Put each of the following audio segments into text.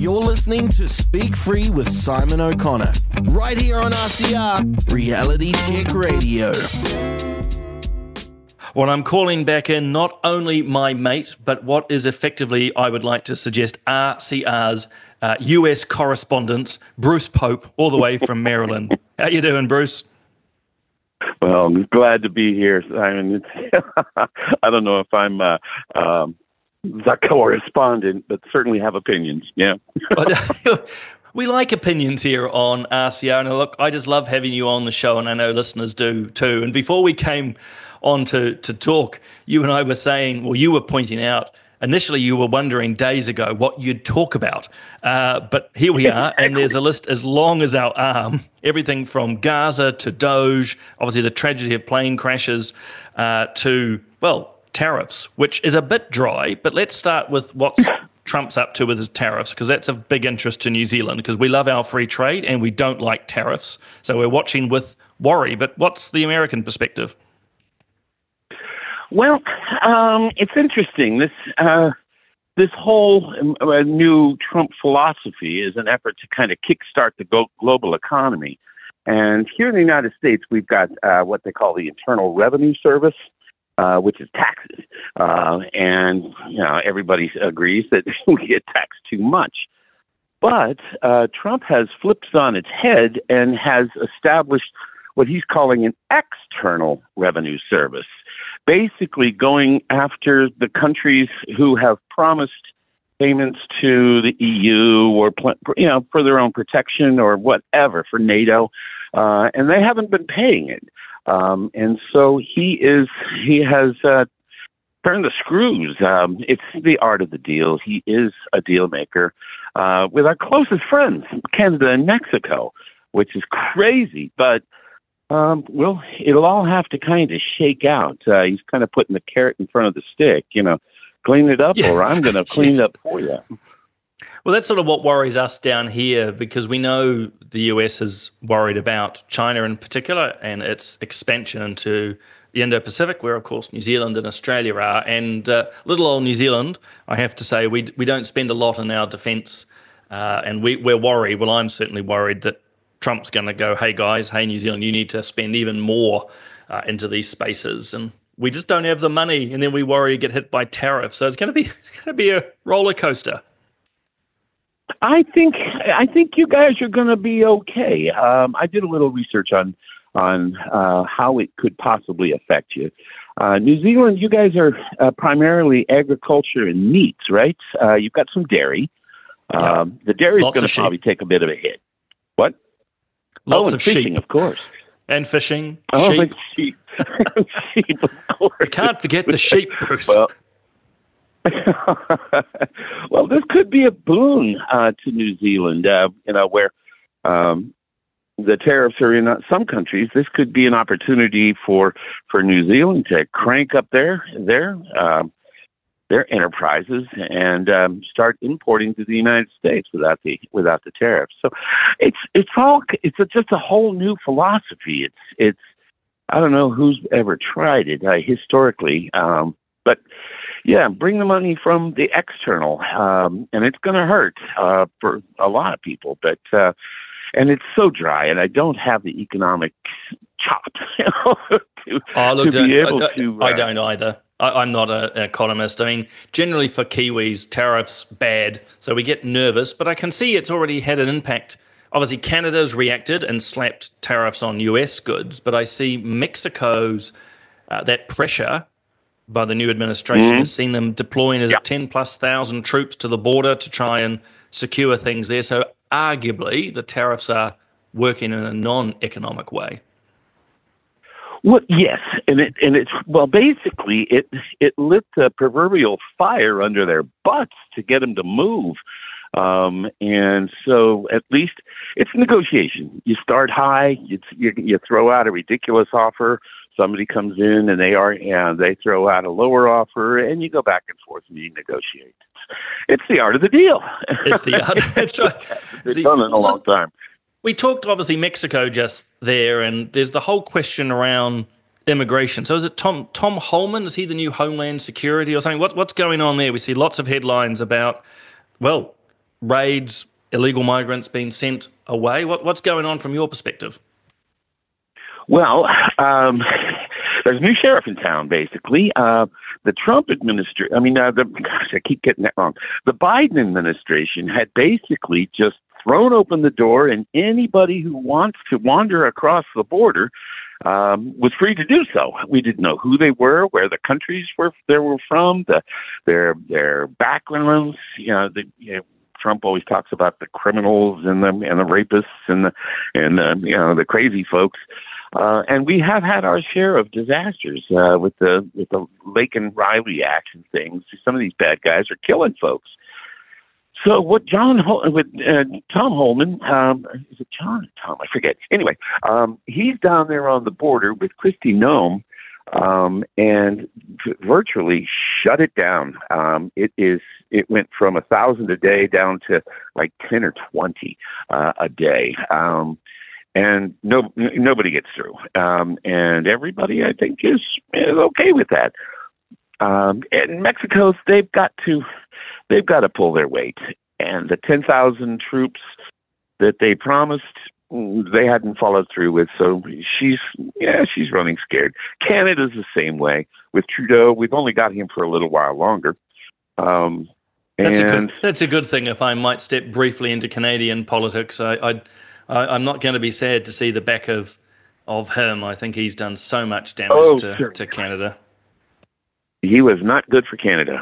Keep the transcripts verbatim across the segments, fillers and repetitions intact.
You're listening to Speak Free with Simon O'Connor, right here on R C R, Reality Check Radio. Well, I'm calling back in not only my mate, but what is effectively, I would like to suggest, R C R's uh, U S correspondent, Bruce Pope, all the way from Maryland. How you doing, Bruce? Well, I'm glad to be here, Simon. It's, I don't know if I'm uh, um, the correspondent, but certainly have opinions, yeah. We like opinions here on R C R, and look, I just love having you on the show, and I know listeners do too. And before we came on to, to talk, you and I were saying, well, you were pointing out, initially you were wondering days ago what you'd talk about, uh, but here we are, and there's a list as long as our arm, everything from Gaza to Doge, obviously the tragedy of plane crashes, uh, to, well, tariffs, which is a bit dry, but let's start with what's Trump's up to with his tariffs, because that's of big interest to New Zealand, because we love our free trade and we don't like tariffs, so we're watching with worry. But what's the American perspective? Well, um, it's interesting. This uh, this whole uh, new Trump philosophy is an effort to kind of kickstart the go- global economy. And here in the United States, we've got uh, what they call the Internal Revenue Service, uh, which is taxes. Uh, and you know, everybody agrees that we get taxed too much. But uh, Trump has flipped on its head and has established what he's calling an External Revenue Service, basically going after the countries who have promised payments to the E U or, you know, for their own protection or whatever, for NATO, uh, and they haven't been paying it. Um, and so he is, he has uh, turned the screws. Um, it's the art of the deal. He is a deal maker uh, with our closest friends, Canada and Mexico, which is crazy, but Um, well, it'll all have to kind of shake out. Uh, he's kind of putting the carrot in front of the stick, you know, clean it up, yeah. Or I'm going to clean yes. it up for you. Well, that's sort of what worries us down here, because we know the U S is worried about China in particular and its expansion into the Indo-Pacific, where, of course, New Zealand and Australia are. And uh, little old New Zealand, I have to say, we we don't spend a lot on our defence, uh, and we, we're worried. Well, I'm certainly worried that Trump's going to go, hey, guys, hey, New Zealand, you need to spend even more uh, into these spaces. And we just don't have the money. And then we worry you get hit by tariffs. So it's going to be going to be a roller coaster. I think I think you guys are going to be okay. Um, I did a little research on on uh, how it could possibly affect you. Uh, New Zealand, you guys are uh, primarily agriculture and meats, right? Uh, you've got some dairy. Um, yeah. The dairy is going to probably take a bit of a hit. What? Lots oh, and of fishing, sheep. of course. And fishing, oh, sheep. And sheep. sheep, of course. You can't forget the sheep, Bruce. Well, well, this could be a boon uh, to New Zealand, uh, you know, where um, the tariffs are in some countries. This could be an opportunity for, for New Zealand to crank up their their um, their enterprises and um, start importing to the United States without the without the tariffs. So it's it's all it's a, just a whole new philosophy. It's it's I don't know who's ever tried it uh, historically, um, but yeah, bring the money from the external, um, and it's going to hurt uh, for a lot of people. But uh, and it's so dry, and I don't have the economic chops you know, to, oh, look, to be able I, to. Uh, I don't either. I, I'm not a, an economist. I mean, generally for Kiwis, tariffs bad, so we get nervous. But I can see it's already had an impact. Obviously, Canada's reacted and slapped tariffs on U S goods, but I see Mexico's uh, that pressure by the new administration mm-hmm. has seen them deploying as yeah. ten plus thousand troops to the border to try and secure things there. So arguably, the tariffs are working in a non-economic way. Well, yes, and it and it's well, basically, it it lit the proverbial fire under their butts to get them to move, um, and so at least it's negotiation. You start high, you you, you throw out a ridiculous offer. Somebody comes in and they are and they throw out a lower offer, and you go back and forth and you negotiate. It's the art of the deal. It's the art. That's right. It's done in a long time. We talked, obviously, Mexico just there, and there's the whole question around immigration. So is it Tom Tom Holman? Is he the new Homeland Security or something? What, what's going on there? We see lots of headlines about, well, raids, illegal migrants being sent away? What, what's going on from your perspective? Well, um, there's a new sheriff in town, basically. Uh, the Trump administration, I mean, uh, the, gosh, I keep getting that wrong. The Biden administration had basically just thrown open the door, and anybody who wants to wander across the border um, was free to do so. We didn't know who they were, where the countries were they were from, the, their their backgrounds. You know, the, you know, Trump always talks about the criminals and the and the rapists and the and the, you know the crazy folks. Uh, and we have had our share of disasters uh, with the with the Lake and Riley Act and things. Some of these bad guys are killing folks. So what John Hol- with uh, Tom Holman, um, is it John or Tom? I forget. Anyway, um, he's down there on the border with Kristi Noem, um, and v- virtually shut it down. Um, it is it went from a thousand a day down to like ten or twenty uh, a day. Um, And no, nobody gets through. Um, and everybody, I think, is, is okay with that. Um, and Mexico's, they've got to, they've got to pull their weight. And the ten thousand troops that they promised, they hadn't followed through with. So she's, yeah, she's running scared. Canada's the same way with Trudeau. We've only got him for a little while longer. Um, that's and a good, that's a good thing. If I might step briefly into Canadian politics, I, I'd, I, I'm not going to be sad to see the back of of him. I think he's done so much damage oh, to, sure. to Canada. He was not good for Canada.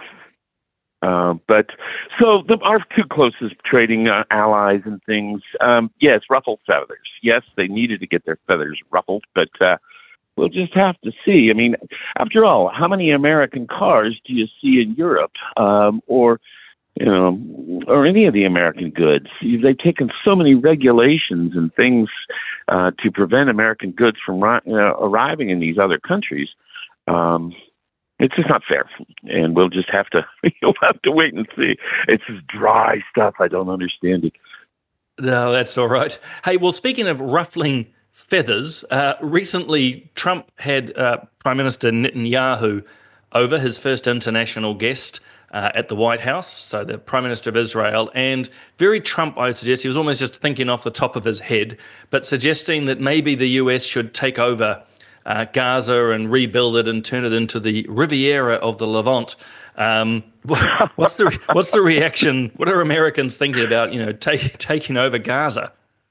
Uh, but so the, our two closest trading uh, allies and things, um, yes, ruffled feathers. Yes, they needed to get their feathers ruffled, but uh, we'll just have to see. I mean, after all, how many American cars do you see in Europe, um, or you know, or any of the American goods? They've taken so many regulations and things uh, to prevent American goods from ri- uh, arriving in these other countries. Um, it's just not fair, and we'll just have to you'll have to wait and see. It's this dry stuff. I don't understand it. No, that's all right. Hey, well, speaking of ruffling feathers, uh, recently Trump had uh, Prime Minister Netanyahu over, his first international guest Uh, at the White House, so the Prime Minister of Israel, and very Trump, I would suggest. He was almost just thinking off the top of his head, but suggesting that maybe the U S should take over uh, Gaza and rebuild it and turn it into the Riviera of the Levant. Um, what's the what's the reaction? What are Americans thinking about, you know, take, taking over Gaza?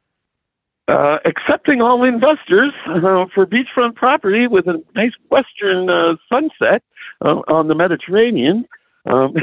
Uh, accepting all investors uh, for beachfront property with a nice western uh, sunset uh, on the Mediterranean. Um,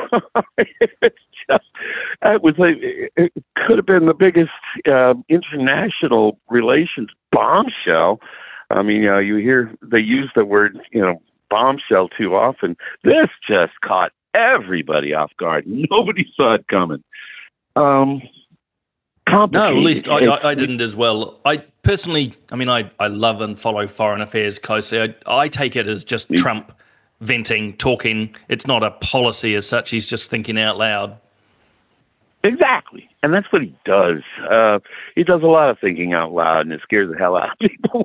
it's just, it was like, it could have been the biggest uh, international relations bombshell. I mean, you know, you hear they use the word, you know, bombshell too often. This just caught everybody off guard. Nobody saw it coming. Um, no, at least I, I, I didn't as well. I personally, I mean, I, I love and follow foreign affairs closely. I, I take it as just Yeah. Trump venting, talking. It's not a policy as such. He's just thinking out loud. Exactly. And that's what he does. Uh, he does a lot of thinking out loud, and it scares the hell out of people.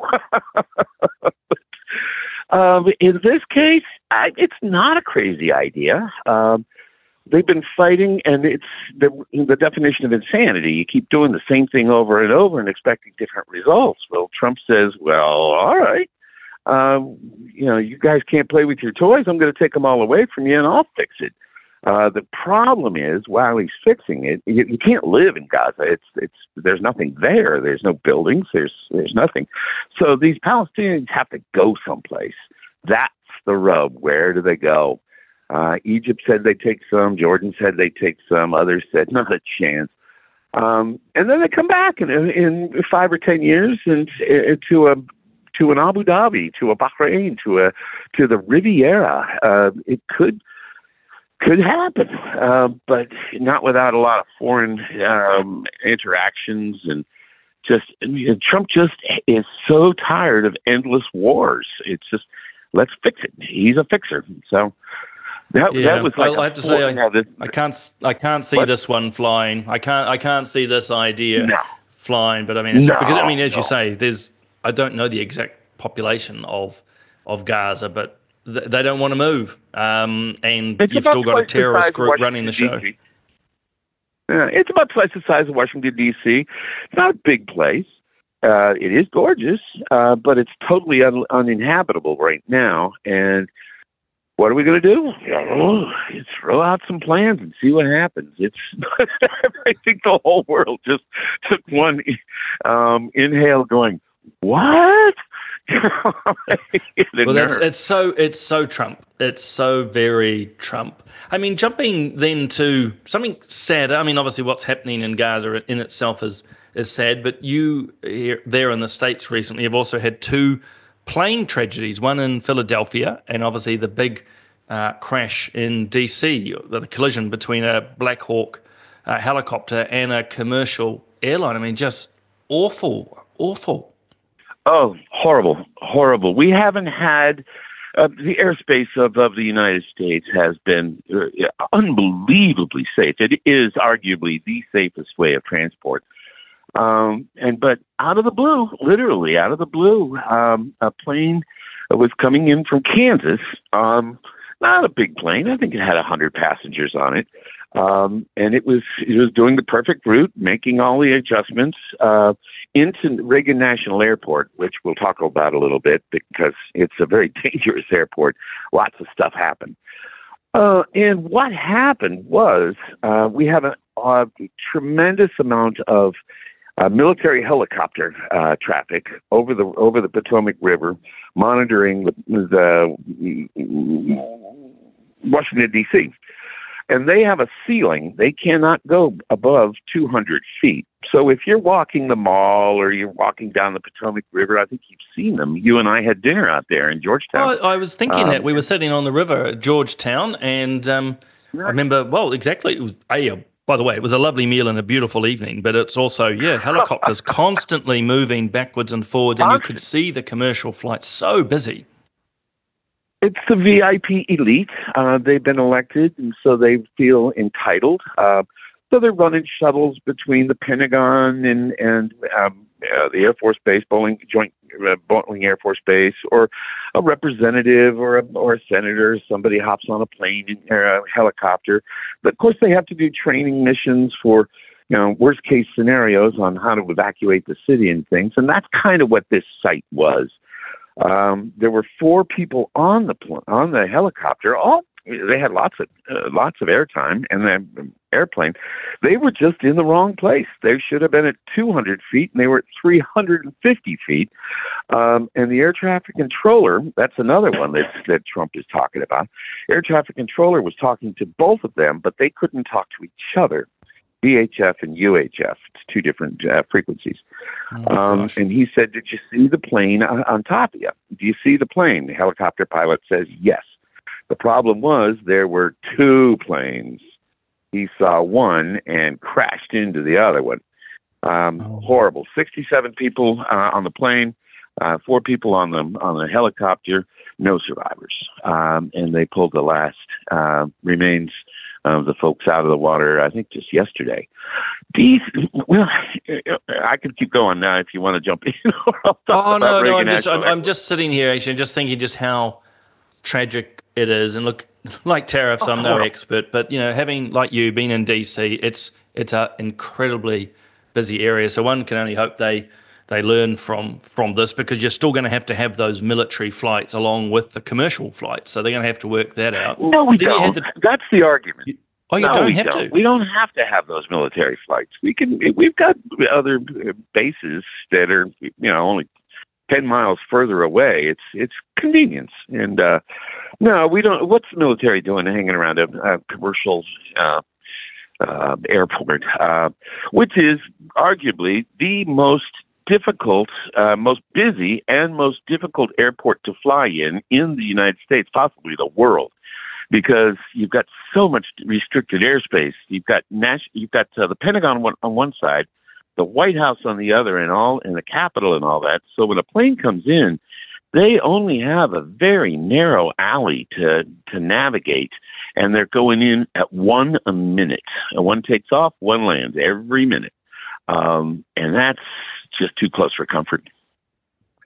um, in this case, I, it's not a crazy idea. Um, they've been fighting, and it's the, the definition of insanity. You keep doing the same thing over and over and expecting different results. Well, Trump says, well, all right. Um, you know, you guys can't play with your toys. I'm going to take them all away from you, and I'll fix it. Uh, the problem is, while he's fixing it, you, you can't live in Gaza. It's it's there's nothing there. There's no buildings. There's there's nothing. So these Palestinians have to go someplace. That's the rub. Where do they go? Uh, Egypt said they'd take some. Jordan said they'd take some. Others said not a chance. Um, and then they come back in, in five or ten years and uh, to a to an Abu Dhabi, to a Bahrain, to a to the Riviera. Uh, it could could happen, uh, but not without a lot of foreign um, interactions and just and Trump just is so tired of endless wars. It's just let's fix it. He's a fixer. So that yeah, that was like I have to say I, yeah, this, I can't I can't see what? this one flying. I can't I can't see this idea No. flying. But I mean, it's No, because I mean, as no. you say, there's I don't know the exact population of of Gaza, but th- they don't want to move, um, and It's you've about still got a twice the size terrorist of group running the Washington, show. D C Uh, it's about twice the size of Washington, D C. It's not a big place. Uh, it is gorgeous, uh, but it's totally un- uninhabitable right now. And what are we going to do? Oh, throw out some plans and see what happens. It's I think the whole world just took one um, inhale, going, "What?" Well, that's it's so it's so Trump. It's so very Trump. I mean, jumping then to something sad. I mean, obviously, what's happening in Gaza in itself is is sad. But you here, there in the States recently have also had two plane tragedies. One in Philadelphia, and obviously the big uh, crash in D C, the collision between a Black Hawk uh, helicopter and a commercial airline. I mean, just awful, awful. Oh, horrible, horrible. We haven't had uh, the airspace of, of the United States has been uh, unbelievably safe. It is arguably the safest way of transport. Um, and but out of the blue, literally out of the blue, um, a plane was coming in from Kansas. Um, not a big plane. I think it had a hundred passengers on it. Um, and it was it was doing the perfect route, making all the adjustments uh, into Reagan National Airport, which we'll talk about a little bit because it's a very dangerous airport. Lots of stuff happened. Uh, and what happened was uh, we have a, a tremendous amount of uh, military helicopter uh, traffic over the over the Potomac River, monitoring the, the Washington, D C And they have a ceiling. They cannot go above two hundred feet. So if you're walking the mall or you're walking down the Potomac River, I think you've seen them. You and I had dinner out there in Georgetown. Oh, I was thinking um, that. We were sitting on the river at Georgetown, and um, right. I remember, well, exactly. It was, a, by the way, it was a lovely meal and a beautiful evening, but it's also, yeah, helicopters constantly moving backwards and forwards, and you could see the commercial flights so busy. It's the V I P elite. Uh, they've been elected, and so they feel entitled. Uh, so they're running shuttles between the Pentagon and and um, uh, the Air Force Base, Bowling Joint uh, Bowling Air Force Base, or a representative or a, or a senator. Somebody hops on a plane or a helicopter. But of course, they have to do training missions for, you know, worst case scenarios on how to evacuate the city and things. And that's kind of what this site was. Um, there were four people on the pl- on the helicopter. All they had lots of uh, lots of airtime, and the airplane. They were just in the wrong place. They should have been at two hundred feet, and they were at three hundred fifty feet. Um, and the air traffic controller, that's another one that that Trump is talking about. Air traffic controller was talking to both of them, but they couldn't talk to each other. V H F and U H F. It's two different uh, frequencies. Oh, um, and he said, "Did you see the plane on, on top of you? Do you see the plane?" The helicopter pilot says, "Yes." The problem was there were two planes. He saw one and crashed into the other one. Um, oh. Horrible. sixty-seven people uh, on the plane, uh, four people on the on the helicopter. No survivors. Um, and they pulled the last uh, remains of the folks out of the water, I think just yesterday. These, well, I could keep going now if you want to jump in. oh, no, no, I'm just, I'm, I'm just sitting here actually, just thinking just how tragic it is. And look, like tariffs, I'm no expert, but, you know, having, like you, been in D C, it's it's an incredibly busy area. So one can only hope they they learn from from this, because you're still going to have to have those military flights along with the commercial flights. So they're going to have to work that out. No, we then don't. The, That's the argument. Oh, you no, don't we have don't. to. We don't have to have those military flights. We can. We've got other bases that are, you know, only ten miles further away. It's it's convenience. And uh, no, we don't. What's the military doing, hanging around a, a commercial uh, uh, airport, uh, which is arguably the most difficult, uh, most busy, and most difficult airport to fly in in the United States, possibly the world, because you've got so much restricted airspace. You've got nas- you've got uh, the Pentagon one, on one side, the White House on the other, and all, and the Capitol and all that. So when a plane comes in, they only have a very narrow alley to to navigate, and they're going in at one a minute. And one takes off, one lands every minute, um, and that's just too close for comfort.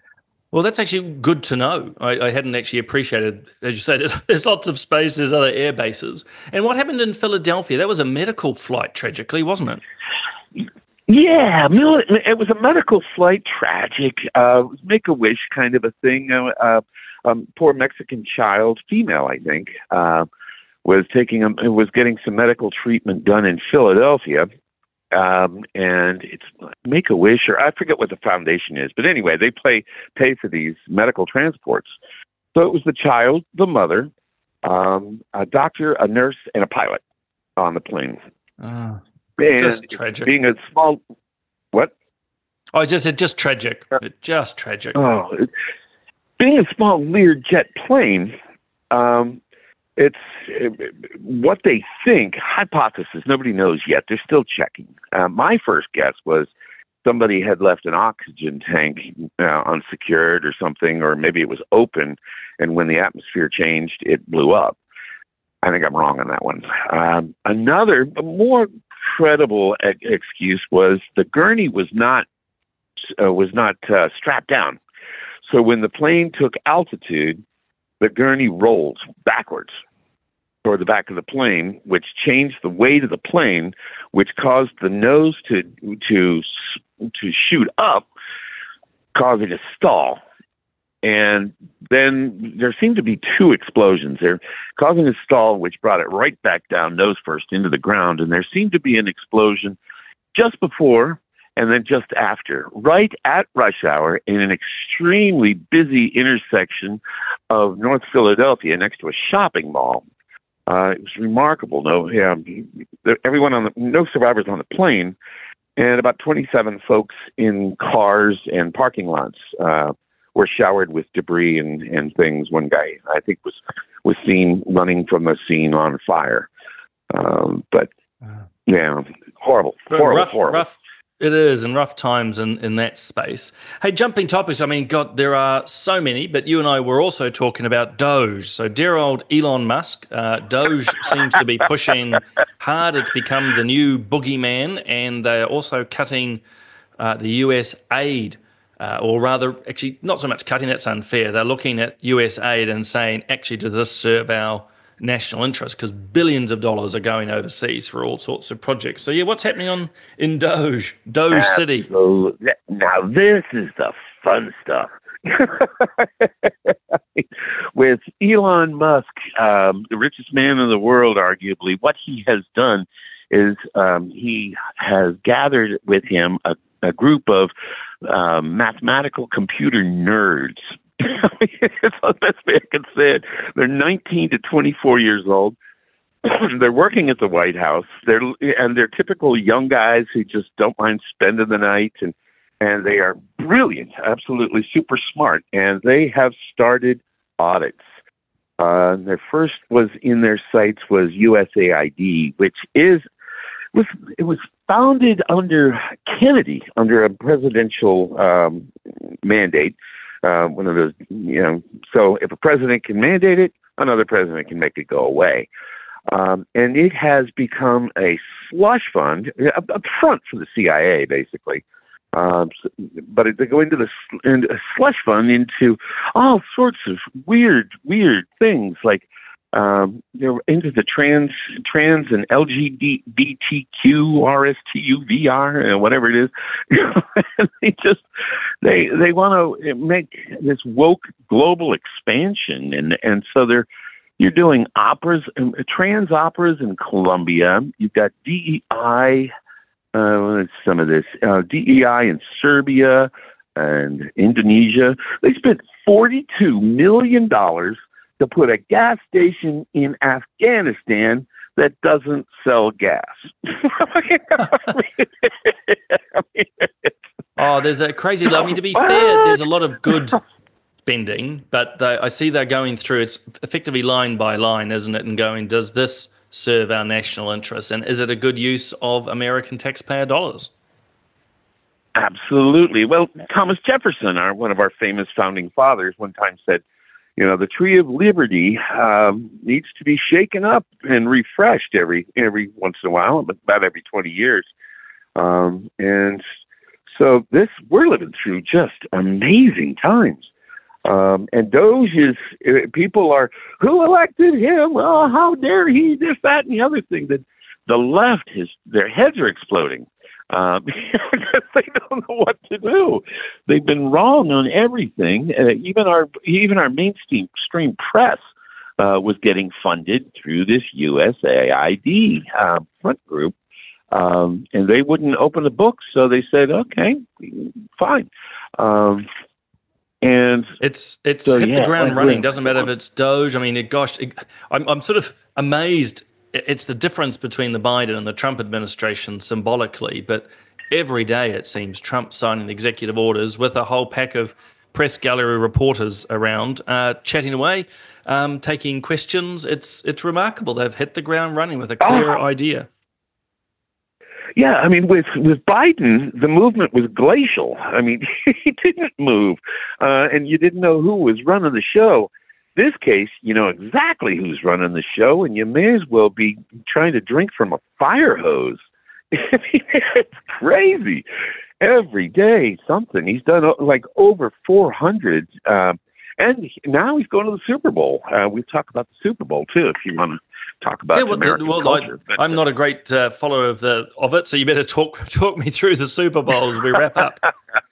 Well, that's actually good to know. I, I hadn't actually appreciated, as you say, there's, there's lots of space, there's other air bases. And what happened in Philadelphia? That was a medical flight, tragically, wasn't it? Yeah, mil- it was a medical flight, tragic. Uh, it was Make-A-Wish kind of a thing. Uh, uh, um, poor Mexican child, female, I think, uh, was taking a, was getting some medical treatment done in Philadelphia. Um, and it's Make-A-Wish, or I forget what the foundation is, but anyway, they pay pay for these medical transports. So it was the child, the mother, um, a doctor, a nurse, and a pilot on the plane. Uh, and just tragic. Being a small, what? I just said just tragic, just tragic. Oh, it, being a small Learjet plane. Um, It's it, what they think, hypothesis, nobody knows yet. They're still checking. Uh, my first guess was somebody had left an oxygen tank uh, unsecured or something, or maybe it was open, and when the atmosphere changed, it blew up. I think I'm wrong on that one. Um, another, more credible e- excuse was the gurney was not uh, was not uh, strapped down. So when the plane took altitude, the gurney rolled backwards toward the back of the plane, which changed the weight of the plane, which caused the nose to to to shoot up, causing a stall. And then there seemed to be two explosions there, causing a stall, which brought it right back down nose first into the ground. And there seemed to be an explosion just before and then just after, right at rush hour in an extremely busy intersection of North Philadelphia next to a shopping mall. Uh, it was remarkable. No, yeah, everyone on the no survivors on the plane, and about twenty-seven folks in cars and parking lots uh, were showered with debris and, and things. One guy, I think, was was seen running from the scene on fire. Um, but yeah, horrible, horrible, rough, horrible. Rough. It is, and rough times in, in that space. Hey, jumping topics, I mean, God, there are so many, but you and I were also talking about Doge. So dear old Elon Musk, uh, Doge seems to be pushing hard. It's become the new boogeyman, and they're also cutting uh, the U S aid, uh, or rather, actually, not so much cutting, that's unfair. They're looking at U S aid and saying, actually, does this serve our national interest, because billions of dollars are going overseas for all sorts of projects. So yeah, what's happening on in Doge, Doge City? Absolutely. Now this is the fun stuff. With Elon Musk, um, the richest man in the world, arguably, what he has done is um, he has gathered with him a, a group of um, mathematical computer nerds. It's the best way I can say it. They're nineteen to twenty-four years old. They're working at the White House. They're and they're typical young guys who just don't mind spending the night, and and they are brilliant, absolutely super smart. And they have started audits. Uh, their first was in their sights was U S A I D, which is was it was founded under Kennedy, under a presidential um, mandate. Uh, one of those, you know, so if a president can mandate it, another president can make it go away. Um, and it has become a slush fund, a, a front for the C I A, basically. Um, so, but they go into the into a slush fund into all sorts of weird, weird things, like um, they're into the trans, trans and L G B T Q, R S T U V R, and whatever it is. they just they they want to make this woke global expansion, and and so they're you're doing operas, trans operas in Colombia. You've got D E I. Uh, some of this uh, D E I in Serbia and Indonesia. They spent forty-two million dollars to put a gas station in Afghanistan that doesn't sell gas. Oh, there's a crazy. I mean, to be fair, there's a lot of good spending, but they, I see they're going through. It's effectively line by line, isn't it? And going, does this serve our national interests, and is it a good use of American taxpayer dollars? Absolutely. Well, Thomas Jefferson, our one of our famous founding fathers, one time said, you know, the tree of liberty um, needs to be shaken up and refreshed every every once in a while, but about every twenty years. Um, and so this we're living through just amazing times. Um, and Doge is, uh, people are, who elected him? Oh, how dare he, this, that, and the other thing. That the left, is, their heads are exploding. Uh, because they don't know what to do. They've been wrong on everything. Uh, even our even our mainstream stream press uh, was getting funded through this U S A I D uh, front group, um, and they wouldn't open the books. So they said, "Okay, fine." Um, and it's it's so, hit yeah, the ground like, running. Doesn't matter if it's Doge. I mean, it, gosh, it, I'm I'm sort of amazed. It's the difference between the Biden and the Trump administration symbolically, but every day it seems Trump signing executive orders with a whole pack of press gallery reporters around, uh, chatting away, um, taking questions. It's it's remarkable. They've hit the ground running with a clear oh. idea. Yeah, I mean, with with Biden, the movement was glacial. I mean, he didn't move, uh, and you didn't know who was running the show. This case, you know exactly who's running the show, and you may as well be trying to drink from a fire hose. It's crazy. Every day, something. He's done like over four hundred, um, and now he's going to the Super Bowl. Uh, we talk about the Super Bowl too, if you want to talk about yeah, well, American well, culture. I, I'm not a great uh, follower of the of it, so you better talk talk me through the Super Bowl as we wrap up.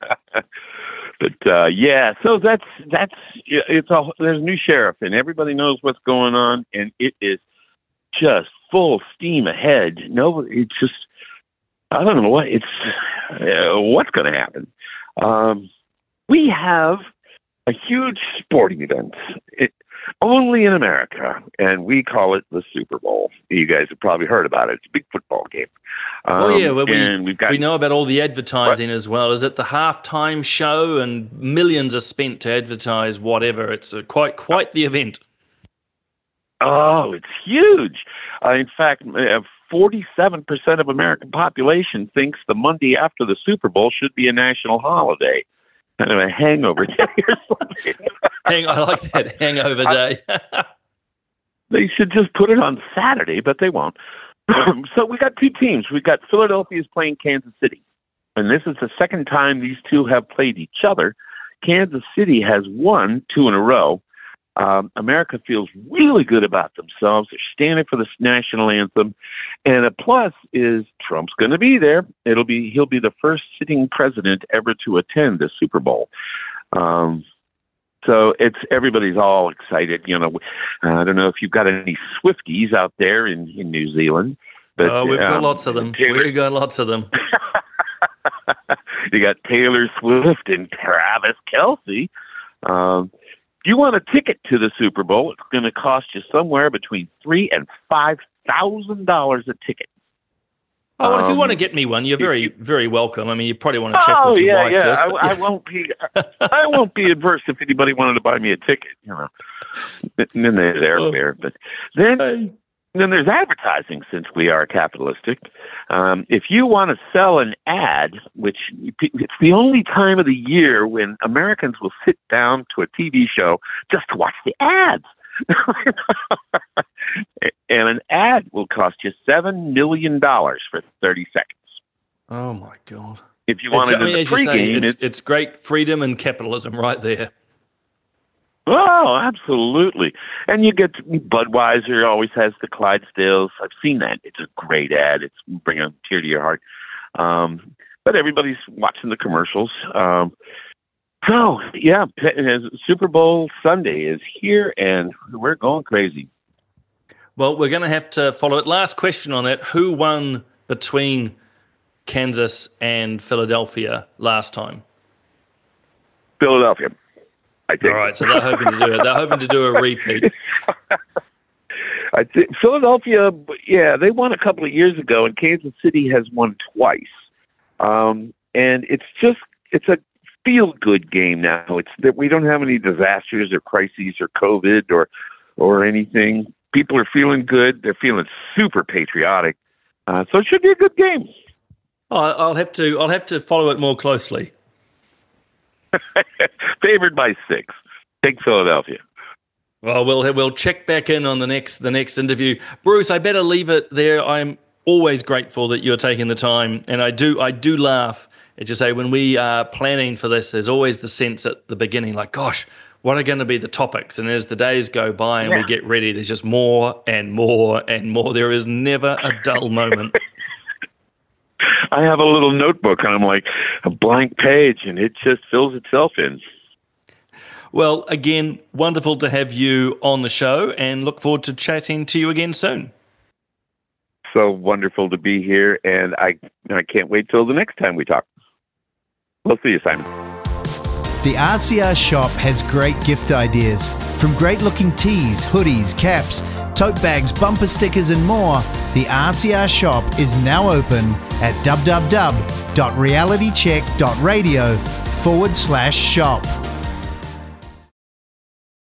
But uh, yeah, so that's that's it's a there's a new sheriff, and everybody knows what's going on, and it is just full steam ahead. No, it's just I don't know what it's uh, what's going to happen. Um, we have a huge sporting event, it, only in America, and we call it the Super Bowl. You guys have probably heard about it. It's a big football game. Um, oh yeah, well, we and we've got, we know about all the advertising what? as well. Is it the halftime show, and millions are spent to advertise whatever? It's a, quite quite the event. Oh, it's huge. Uh, in fact, uh, forty-seven percent of American population thinks the Monday after the Super Bowl should be a national holiday. Kind of a hangover day or something. Hang, I like that, hangover day. They should just put it on Saturday, but they won't. So we got two teams. We got Philadelphia's playing Kansas City. And this is the second time these two have played each other. Kansas City has won two in a row. Um, America feels really good about themselves. They're standing for the national anthem. And a plus is Trump's going to be there. It'll be he'll be the first sitting president ever to attend the Super Bowl. Um, so it's everybody's all excited. You know, uh, I don't know if you've got any Swifties out there in, in New Zealand. But, oh, we've got um, lots of them. Taylor, We've got lots of them. You got Taylor Swift and Travis Kelce. Um, if you want a ticket to the Super Bowl, it's going to cost you somewhere between three and five thousand dollars a ticket. Oh, well, if you Um, want to get me one, you're very, very welcome. I mean, you probably want to check Oh with your yeah, wife yeah. first. I, but- I won't be. I won't be adverse if anybody wanted to buy me a ticket. You know, and then there's airfare, but then Hey. then there's advertising. Since we are capitalistic, um, if you want to sell an ad, which it's the only time of the year when Americans will sit down to a T V show just to watch the ads. And an ad will cost you seven million dollars for thirty seconds. Oh my God! If you It's, wanted I mean, the as you say, pregame, it's, it's it's great freedom and capitalism right there. oh, absolutely. And you get Budweiser always has the Clydesdales. I've seen that. It's a great ad. It's bringing a tear to your heart. Um, but everybody's watching the commercials. Um, so yeah, Super Bowl Sunday is here, and we're going crazy. Well, we're going to have to follow it. Last question on that. Who won between Kansas and Philadelphia last time? Philadelphia, I think. All right, so they're hoping to do it. They're hoping to do a repeat. I think Philadelphia, yeah, they won a couple of years ago, and Kansas City has won twice. Um, and it's just, it's a feel-good game now. It's that we don't have any disasters or crises or COVID or or anything. People are feeling good. They're feeling super patriotic. Uh, so it should be a good game. Oh, I'll have to. I'll have to follow it more closely. Favored by six. Take Philadelphia. Well, we'll we'll check back in on the next the next interview. Bruce, I better leave it there. I'm always grateful that you're taking the time, and I do I do laugh. As you say, when we are planning for this, there's always the sense at the beginning, like, gosh, what are going to be the topics? And as the days go by and Yeah. we get ready, there's just more and more and more. There is never a dull moment. I have a little notebook, and I'm like a blank page, and it just fills itself in. Well, again, wonderful to have you on the show, and look forward to chatting to you again soon. So wonderful to be here, and I I can't wait till the next time we talk. We'll see you, Simon. The R C R shop has great gift ideas. From great-looking tees, hoodies, caps, tote bags, bumper stickers and more, the R C R shop is now open at www.realitycheck.radio forward slash shop.